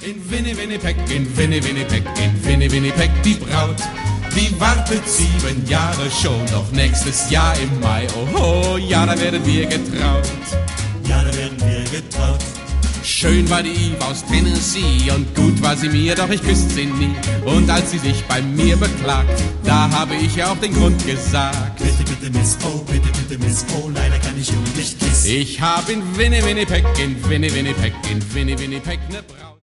In Winnie-Winnie-Peck, in Winnie-Winnie-Peck, in Winnie-Winnie-Peck, die Braut, die wartet 7 Jahre schon, doch nächstes Jahr im Mai, oh, ja, da werden wir getraut. Ja, da werden wir getraut. Schön war die Eve aus Tennessee und gut war sie mir, doch ich küsste sie nie. Und als sie sich bei mir beklagt, da habe ich ihr auch den Grund gesagt. Bitte, bitte, Miss O, bitte, bitte, Miss O, leider kann ich Jungen nicht küssen. Ich hab in Winnie-Winnie-Peck, in Winnie-Winnie-Peck, in Winnie-Winnie-Peck ne Braut.